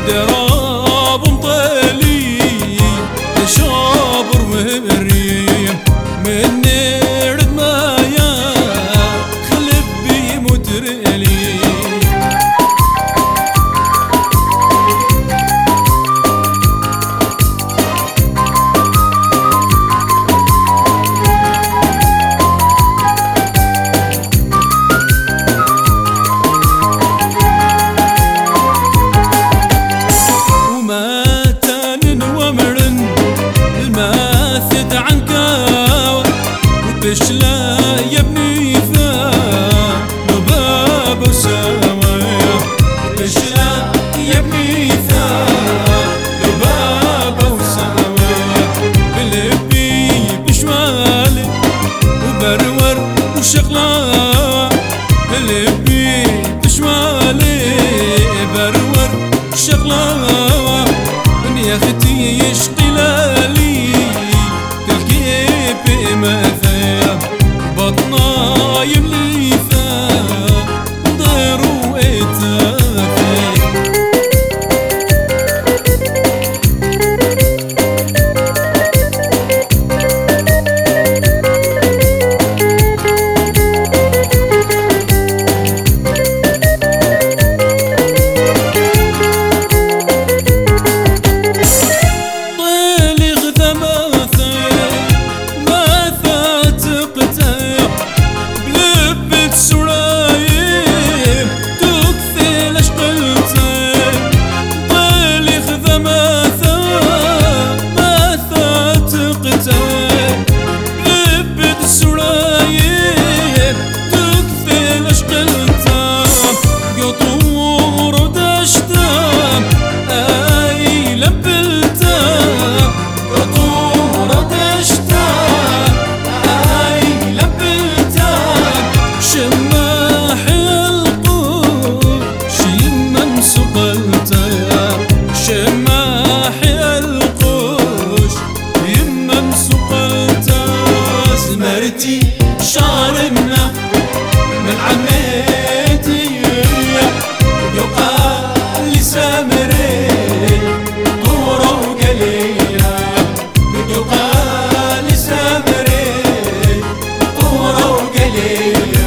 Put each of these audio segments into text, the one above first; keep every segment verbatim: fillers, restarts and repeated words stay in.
دراب مطلي شابر وهريم من نرد مايا خلف بي مترلي بشلا يبني فا لباب وسوايا بشلا يبني فا لباب وسوايا بلبي بشمالي وبرور وشغلا بلبي بشمالي برور وشغلا من يا اختي يشقي لالي تلقي بمثل بطنا يملي فا ضير وإتافي طيلي غدا مثل سرايم تكفي لشقلتين طيلي خذا ماثا ماثا تقتين لبت سرايم تكفي لشقلتين قطور ودشتام اي لبلتام قطور ودشتام اي لبلتام شماح القوش يمن سقلتها شماح القوش يمن سقلتها زمرتي شارمنا من عميتي يقال لي سامري طورة وقليلة يقال لي سامري طورة وقليلة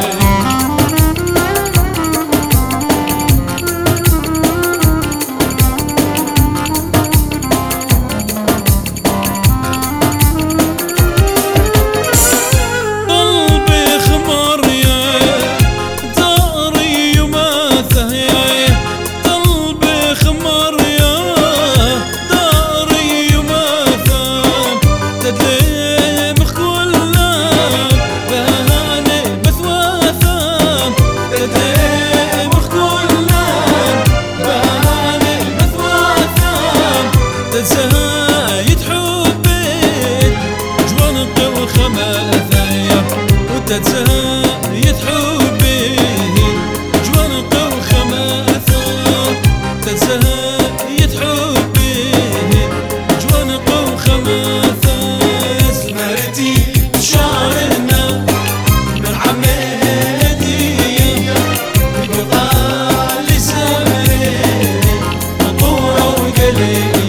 تزايد حبي جوانق وخماثايا وتتزايد حبي جوانق وخماثايا تتزايد حبي جوانق وخماثايا زمرتي شعرنا من عمادي يبقى لي سامري طورة وقليل